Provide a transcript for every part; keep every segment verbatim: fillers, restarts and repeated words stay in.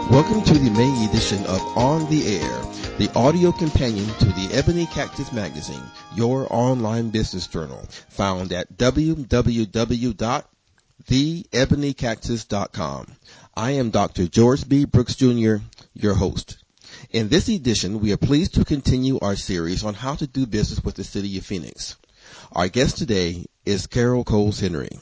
Welcome to the May edition of On the Air, the audio companion to the Ebony Cactus Magazine, your online business journal, found at w w w dot the ebony cactus dot com. I am Doctor George B. Brooks, Junior, your host. In this edition, we are pleased to continue our series on how to do business with the City of Phoenix. Our guest today is Carol Coles Henry.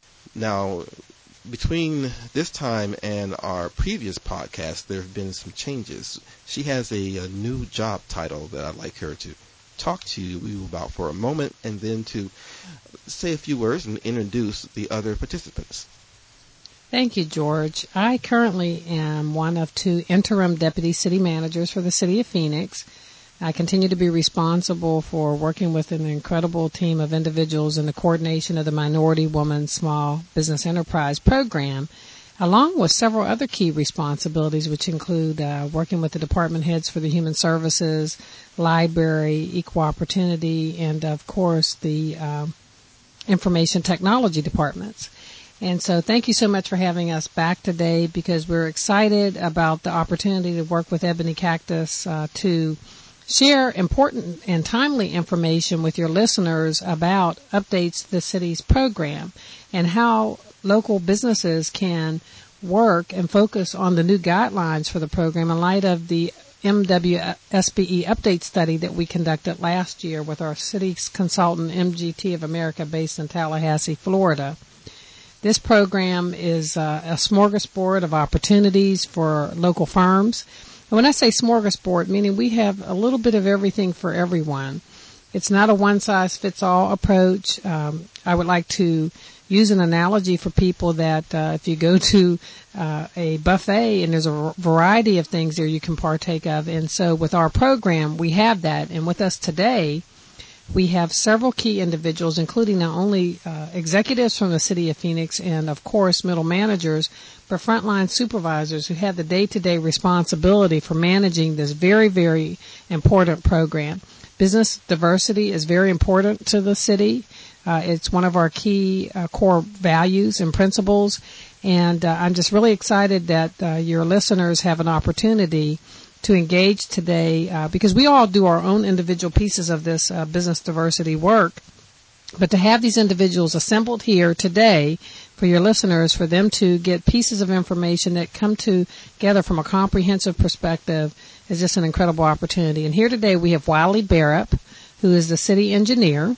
Now, between this time and our previous podcast, there have been some changes. She has a, a new job title that I'd like her to talk to you about for a moment, and then to say a few words and introduce the other participants. Thank you, George. I currently am one of two interim deputy city managers for the City of Phoenix. I continue to be responsible for working with an incredible team of individuals in the coordination of the Minority Woman Small Business Enterprise Program, along with several other key responsibilities, which include uh, working with the department heads for the Human Services, Library, Equal Opportunity, and, of course, the uh, Information Technology departments. And so thank you so much for having us back today, because we're excited about the opportunity to work with Ebony Cactus uh, to share important and timely information with your listeners about updates to the city's program and how local businesses can work and focus on the new guidelines for the program in light of the M W S B E update study that we conducted last year with our city's consultant, M G T of America, based in Tallahassee, Florida. This program is uh, a smorgasbord of opportunities for local firms. And when I say smorgasbord, meaning we have a little bit of everything for everyone. It's not a one-size-fits-all approach. Um, I would like to use an analogy for people that uh, if you go to uh, a buffet and there's a variety of things there you can partake of. And so with our program, we have that. And with us today, we have several key individuals, including not only uh, executives from the City of Phoenix and, of course, middle managers, but frontline supervisors who have the day-to-day responsibility for managing this very, very important program. Business diversity is very important to the city. Uh, it's one of our key uh, core values and principles, and uh, I'm just really excited that uh, your listeners have an opportunity to engage today, uh, because we all do our own individual pieces of this uh, business diversity work. But to have these individuals assembled here today for your listeners, for them to get pieces of information that come together from a comprehensive perspective, is just an incredible opportunity. And here today we have Wiley Barrett, who is the city engineer.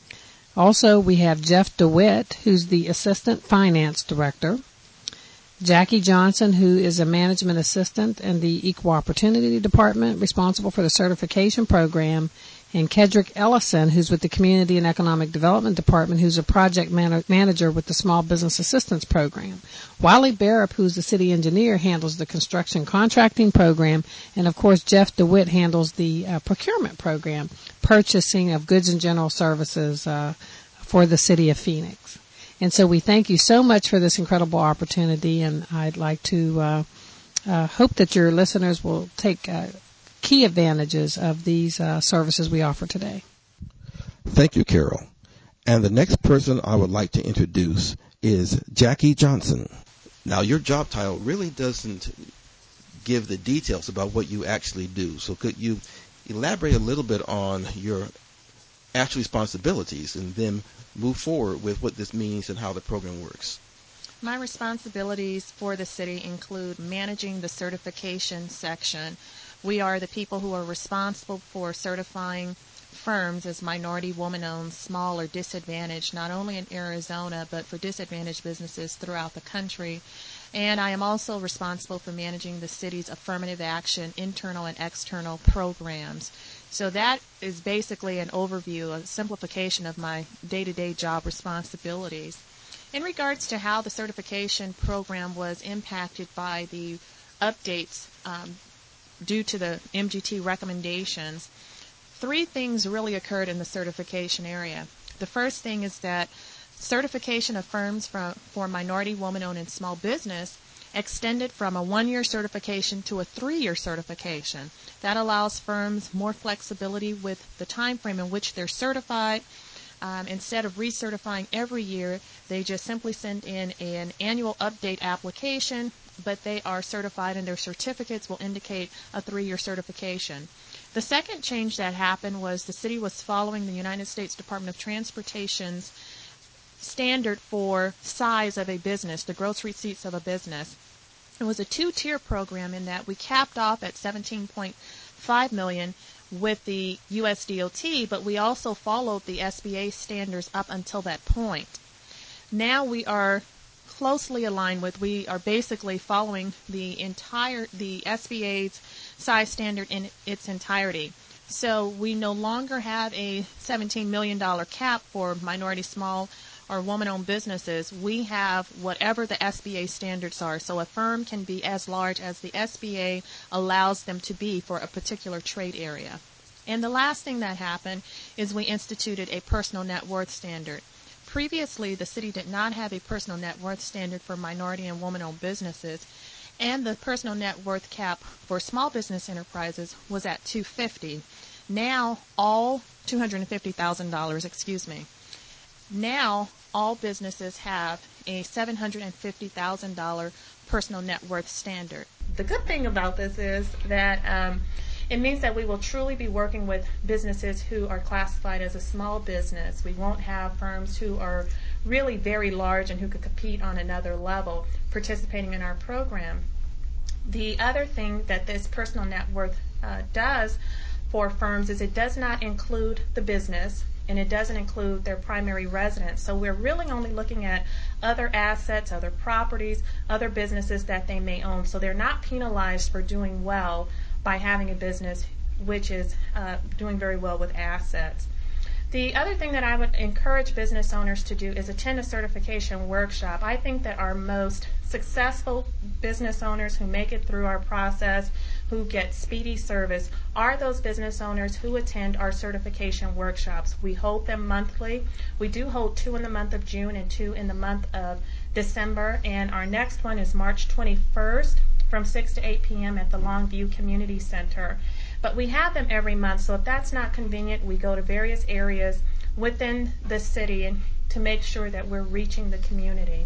Also, we have Jeff DeWitt, who's the assistant finance director. Jackie Johnson, who is a management assistant in the Equal Opportunity Department, responsible for the certification program, and Kedrick Ellison, who's with the Community and Economic Development Department, who's a project man- manager with the Small Business Assistance Program. Wiley Barrett, who's the city engineer, handles the construction contracting program, and of course Jeff DeWitt handles the uh, procurement program, purchasing of goods and general services uh, for the City of Phoenix. And so we thank you so much for this incredible opportunity, and I'd like to uh, uh, hope that your listeners will take uh, key advantages of these uh, services we offer today. Thank you, Carol. And the next person I would like to introduce is Jackie Johnson. Now, your job title really doesn't give the details about what you actually do, so could you elaborate a little bit on your actual responsibilities and then move forward with what this means and how the program works? My responsibilities for the city include managing the certification section. We are the people who are responsible for certifying firms as minority, woman-owned, small, or disadvantaged, not only in Arizona, but for disadvantaged businesses throughout the country. And I am also responsible for managing the city's affirmative action, internal and external programs. So that is basically an overview, a simplification of my day-to-day job responsibilities. In regards to how the certification program was impacted by the updates um, due to the M G T recommendations, three things really occurred in the certification area. The first thing is that certification of firms from, for minority, woman-owned, and small business extended from a one-year certification to a three-year certification. That allows firms more flexibility with the time frame in which they're certified. Um, instead of recertifying every year, they just simply send in an annual update application, but they are certified and their certificates will indicate a three-year certification. The second change that happened was the city was following the United States Department of Transportation's standard for size of a business, the gross receipts of a business. It was a two-tier program in that we capped off at seventeen point five million dollars with the U S D O T, but we also followed the S B A standards up until that point. Now we are closely aligned with, we are basically following the entire, the S B A's size standard in its entirety. So we no longer have a seventeen million dollars cap for minority, small, or woman-owned businesses. We have whatever the S B A standards are. So a firm can be as large as the S B A allows them to be for a particular trade area. And the last thing that happened is we instituted a personal net worth standard. Previously, the city did not have a personal net worth standard for minority and woman-owned businesses, and the personal net worth cap for small business enterprises was at two hundred fifty thousand dollars. Now, all two hundred fifty thousand dollars, excuse me. Now, all businesses have a seven hundred fifty thousand dollars personal net worth standard. The good thing about this is that um, it means that we will truly be working with businesses who are classified as a small business. We won't have firms who are really very large and who could compete on another level participating in our program. The other thing that this personal net worth uh, does for firms is it does not include the business, and it doesn't include their primary residence. So we're really only looking at other assets, other properties, other businesses that they may own. So they're not penalized for doing well by having a business which is uh, doing very well with assets. The other thing that I would encourage business owners to do is attend a certification workshop. I think that our most successful business owners who make it through our process, who get speedy service, are those business owners who attend our certification workshops. We hold them monthly. We do hold two in the month of June and two in the month of December, and our next one is March twenty-first from six to eight p.m. at the Longview Community Center. But we have them every month, so if that's not convenient, we go to various areas within the city and to make sure that we're reaching the community.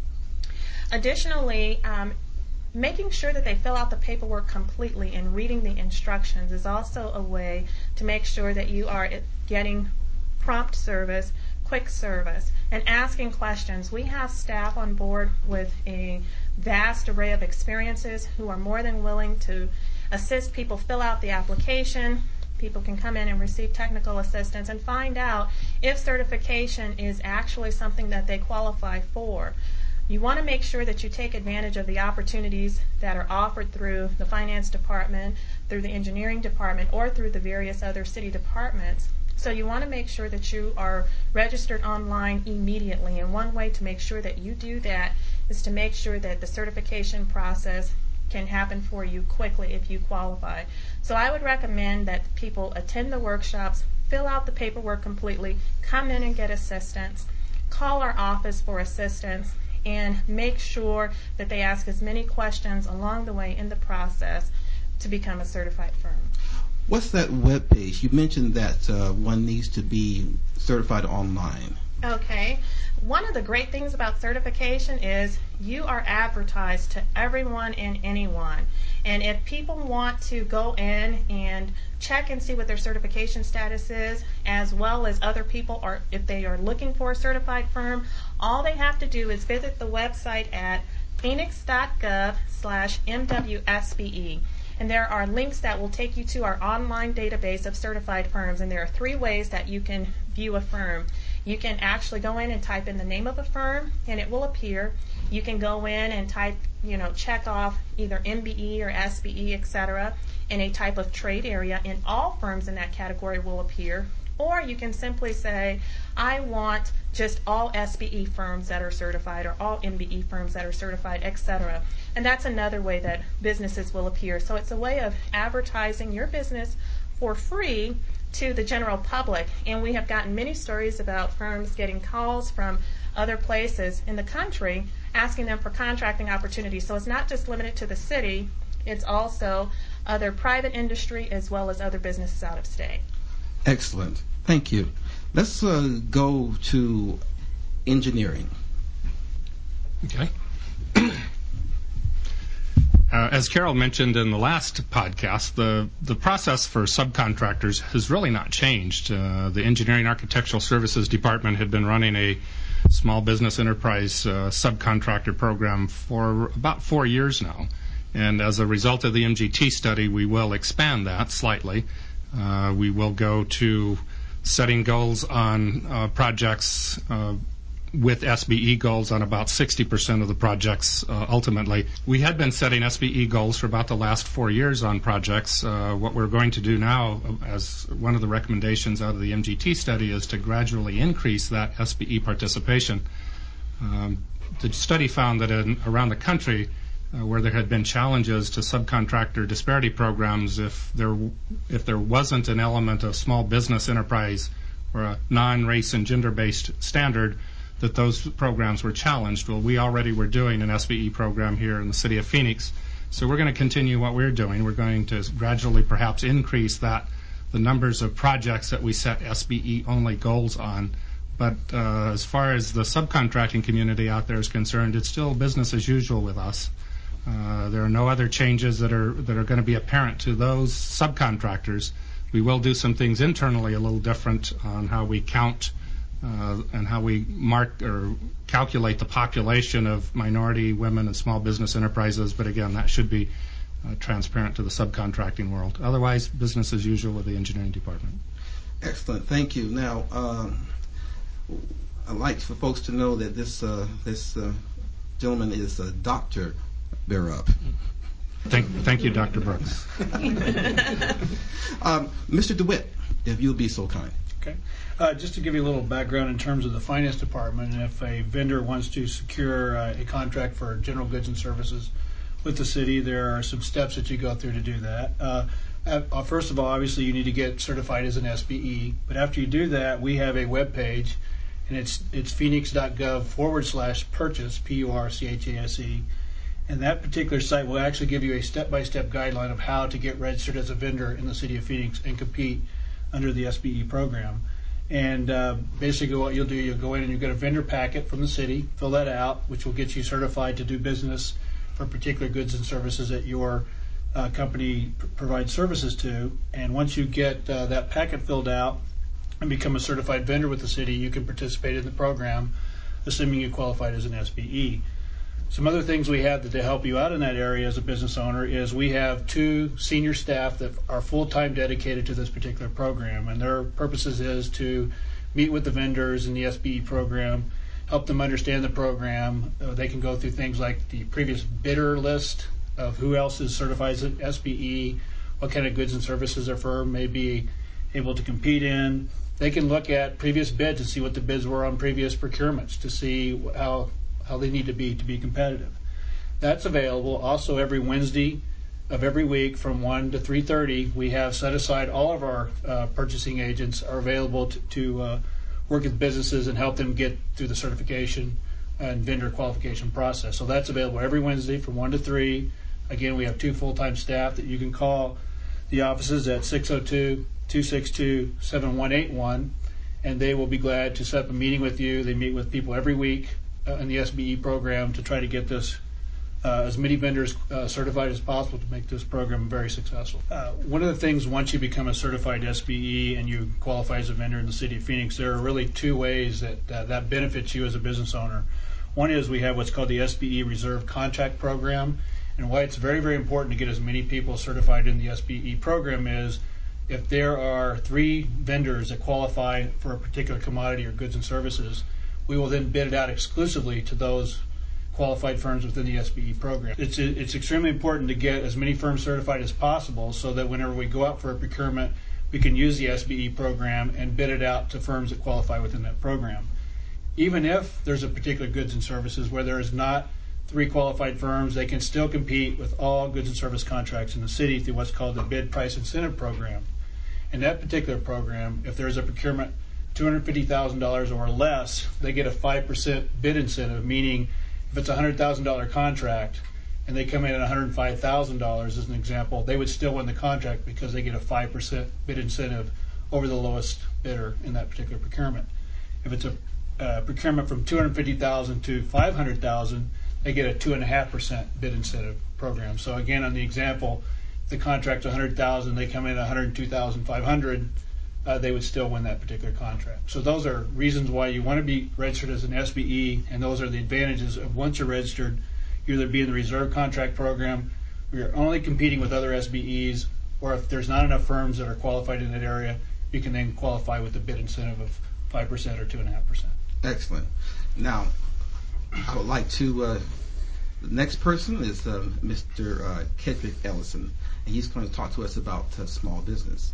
Additionally, um, making sure that they fill out the paperwork completely and reading the instructions is also a way to make sure that you are getting prompt service, quick service, and asking questions. We have staff on board with a vast array of experiences who are more than willing to assist people fill out the application. People can come in and receive technical assistance and find out if certification is actually something that they qualify for. You want to make sure that you take advantage of the opportunities that are offered through the finance department, through the engineering department, or through the various other city departments. So you want to make sure that you are registered online immediately. And one way to make sure that you do that is to make sure that the certification process can happen for you quickly if you qualify. So I would recommend that people attend the workshops, fill out the paperwork completely, come in and get assistance, call our office for assistance, and make sure that they ask as many questions along the way in the process to become a certified firm. What's that web page? You mentioned that uh, one needs to be certified online. Okay. One of the great things about certification is you are advertised to everyone and anyone. And if people want to go in and check and see what their certification status is, as well as other people, or if they are looking for a certified firm, all they have to do is visit the website at phoenix.gov slash MWSBE. And there are links that will take you to our online database of certified firms. And there are three ways that you can view a firm. You can actually go in and type in the name of a firm, and it will appear. You can go in and type, you know, check off either M B E or S B E, et cetera, in a type of trade area, and all firms in that category will appear. Or you can simply say, I want just all S B E firms that are certified or all M B E firms that are certified, et cetera. And that's another way that businesses will appear. So it's a way of advertising your business for free to the general public. And we have gotten many stories about firms getting calls from other places in the country asking them for contracting opportunities. So it's not just limited to the city, it's also other private industry as well as other businesses out of state. Excellent. Thank you. Let's uh, go to engineering. Okay. Uh, as Carol mentioned in the last podcast, the, the process for subcontractors has really not changed. Uh, the Engineering Architectural Services Department had been running a small business enterprise uh, subcontractor program for about four years now. And as a result of the M G T study, we will expand that slightly. Uh, we will go to setting goals on uh, projects uh, with S B E goals on about sixty percent of the projects uh, ultimately. We had been setting S B E goals for about the last four years on projects. Uh, what we're going to do now, as one of the recommendations out of the M G T study, is to gradually increase that S B E participation. Um, the study found that in, around the country, uh, where there had been challenges to subcontractor disparity programs, if there if there wasn't an element of small business enterprise or a non-race and gender-based standard, that those programs were challenged. Well, we already were doing an S B E program here in the city of Phoenix, so we're going to continue what we're doing. We're going to gradually perhaps increase that, the numbers of projects that we set S B E-only goals on. But uh, as far as the subcontracting community out there is concerned, it's still business as usual with us. Uh, there are no other changes that are that are going to be apparent to those subcontractors. We will do some things internally a little different on how we count Uh, and how we mark or calculate the population of minority, women, and small business enterprises. But again, that should be uh, transparent to the subcontracting world. Otherwise, business as usual with the engineering department. Excellent. Thank you. Now, um, I'd like for folks to know that this uh, this uh, gentleman is uh, Doctor Berup. Thank, thank you, Doctor Brooks. um, Mister DeWitt, if you'll be so kind. Okay. Uh, just to give you a little background in terms of the finance department, and if a vendor wants to secure uh, a contract for general goods and services with the city, there are some steps that you go through to do that. Uh, uh, first of all, obviously, you need to get certified as an S B E. But after you do that, we have a web page, and it's it's phoenix.gov forward slash purchase, P U R C H A S E. And that particular site will actually give you a step-by-step guideline of how to get registered as a vendor in the city of Phoenix and compete under the S B E program. And uh, basically what you'll do, you'll go in and you'll get a vendor packet from the city, fill that out, which will get you certified to do business for particular goods and services that your uh, company p- provides services to. And once you get uh, that packet filled out and become a certified vendor with the city, you can participate in the program, assuming you qualified as an S B E. Some other things we have that to help you out in that area as a business owner is we have two senior staff that are full-time dedicated to this particular program, and their purposes is to meet with the vendors in the S B E program, help them understand the program. Uh, they can go through things like the previous bidder list of who else is certified as an S B E, what kind of goods and services their firm may be able to compete in. They can look at previous bids and see what the bids were on previous procurements to see how how they need to be to be competitive. That's available. Also, every Wednesday of every week from one to three thirty, we have set aside all of our uh, purchasing agents are available to, to uh, work with businesses and help them get through the certification and vendor qualification process. So that's available every Wednesday from one to three. Again, we have two full-time staff that you can call the offices at six oh two, two six two, seven one eight one, and they will be glad to set up a meeting with you. They meet with people every week in the S B E program to try to get this uh, as many vendors uh, certified as possible to make this program very successful. Uh, one of the things, once you become a certified S B E and you qualify as a vendor in the city of Phoenix, there are really two ways that uh, that benefits you as a business owner. One is we have what's called the S B E Reserve Contract Program, and why it's very, very important to get as many people certified in the S B E program is if there are three vendors that qualify for a particular commodity or goods and services, we will then bid it out exclusively to those qualified firms within the S B E program. It's it's extremely important to get as many firms certified as possible so that whenever we go out for a procurement, we can use the S B E program and bid it out to firms that qualify within that program. Even if there's a particular goods and services where there is not three qualified firms, they can still compete with all goods and service contracts in the city through what's called the Bid Price Incentive Program. In that particular program, if there's a procurement two hundred fifty thousand dollars or less, they get a five percent bid incentive, meaning if it's a one hundred thousand dollars contract and they come in at one hundred five thousand dollars as an example, they would still win the contract because they get a five percent bid incentive over the lowest bidder in that particular procurement. If it's a uh, procurement from two hundred fifty thousand dollars to five hundred thousand dollars, they get a two point five percent bid incentive program. So again, on the example, if the contract's one hundred thousand dollars, they come in at one hundred two thousand five hundred dollars, uh, they would still win that particular contract. So those are reasons why you want to be registered as an S B E, and those are the advantages of once you're registered, you either be in the reserve contract program, where you're only competing with other S B Es, or if there's not enough firms that are qualified in that area, you can then qualify with the bid incentive of five percent or two point five percent. Excellent. Now, I would like to, uh, the next person is uh, Mister Uh, Kedrick Ellison, and he's going to talk to us about uh, small business.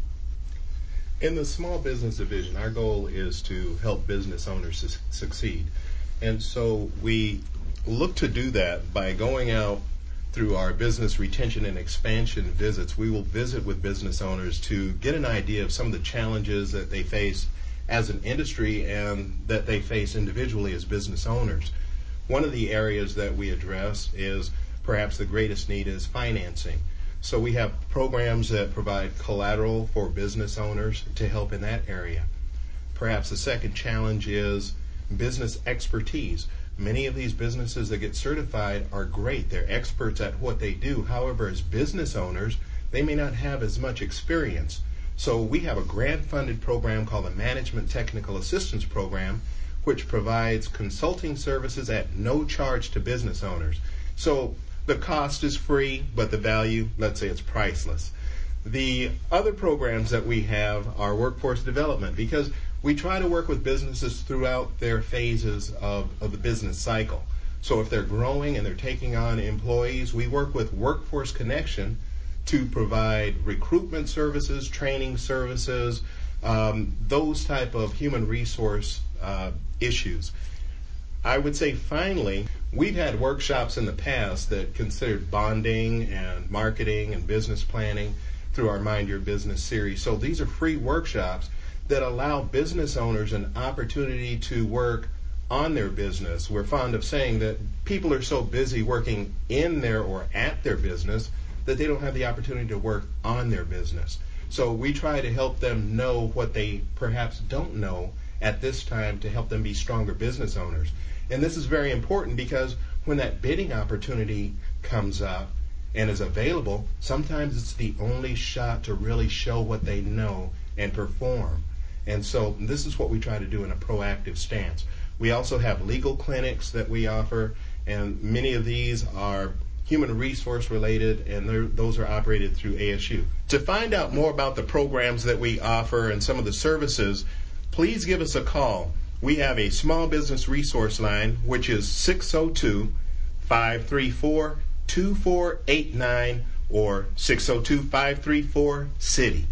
In the small business division, our goal is to help business owners su- succeed. And so we look to do that by going out through our business retention and expansion visits. We will visit with business owners to get an idea of some of the challenges that they face as an industry and that they face individually as business owners. One of the areas that we address is perhaps the greatest need is financing. So we have programs that provide collateral for business owners to help in that area. Perhaps the second challenge is business expertise. Many of these businesses that get certified are great. They're experts at what they do. However, as business owners, they may not have as much experience. So we have a grant-funded program called the Management Technical Assistance Program, which provides consulting services at no charge to business owners. So the cost is free, but the value, let's say it's priceless. The other programs that we have are workforce development, because we try to work with businesses throughout their phases of, of the business cycle. So if they're growing and they're taking on employees, we work with Workforce Connection to provide recruitment services, training services, um, those type of human resource uh, issues. I would say finally, we've had workshops in the past that considered bonding and marketing and business planning through our Mind Your Business series. So these are free workshops that allow business owners an opportunity to work on their business. We're fond of saying that people are so busy working in their or at their business that they don't have the opportunity to work on their business. So we try to help them know what they perhaps don't know at this time to help them be stronger business owners. And this is very important because when that bidding opportunity comes up and is available, sometimes it's the only shot to really show what they know and perform. And so this is what we try to do in a proactive stance. We also have legal clinics that we offer, and many of these are human resource related, and those are operated through A S U. To find out more about the programs that we offer and some of the services, please give us a call. We have a small business resource line, which is six oh two, five three four, two four eight nine or six oh two, five three four, C I T Y.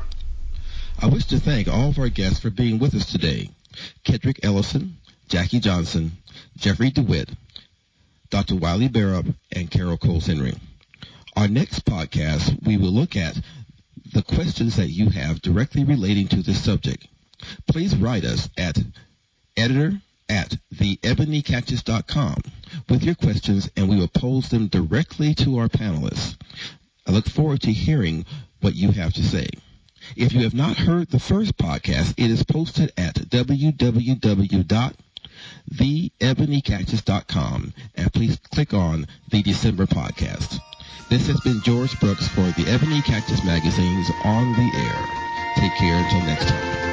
I wish to thank all of our guests for being with us today. Kedrick Ellison, Jackie Johnson, Jeffrey DeWitt, Doctor Wiley Barab, and Carol Coles-Henry. Our next podcast, we will look at the questions that you have directly relating to this subject. Please write us at editor at the ebony cactus dot com with your questions, and we will pose them directly to our panelists. I look forward to hearing what you have to say. If you have not heard the first podcast, it is posted at w w w dot the ebony cactus dot com, and please click on the December podcast. This has been George Brooks for the Ebony Cactus Magazine's On the Air. Take care until next time.